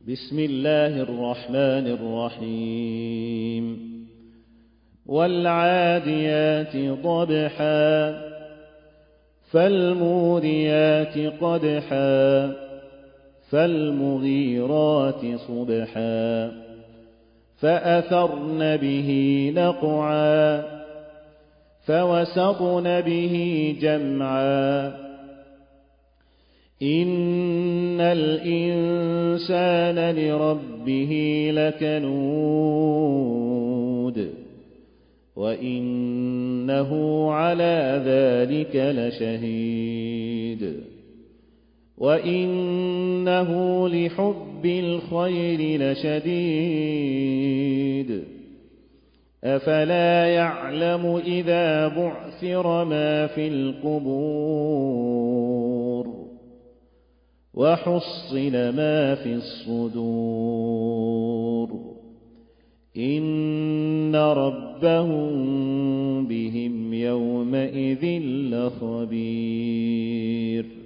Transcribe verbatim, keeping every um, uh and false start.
بسم الله الرحمن الرحيم والعاديات ضبحا فالموريات قدحا فالمغيرات صبحا فأثرن به نقعا فوسطن به جمعا إن الإنسان لربه لكنود وإنه على ذلك لشهيد وإنه لحب الخير لشديد أفلا يعلم إذا بعثر ما في القبور وحصل ما في الصدور إن ربهم بهم يومئذ لخبير.